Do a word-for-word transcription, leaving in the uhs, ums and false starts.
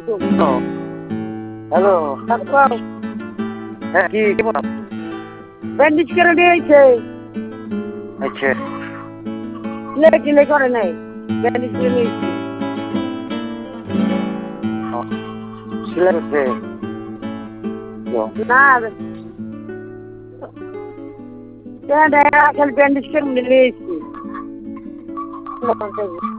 Hello, হ্যাঁ কি কেমন? ব্যান্ডেজ করে দিয়েছে। আচ্ছা, সিলাই টিলাই করে নাই, ব্যান্ডেজ করে নিয়েছি। সিলাই করছে না, খালি ব্যান্ডেজ করে নিয়েছি।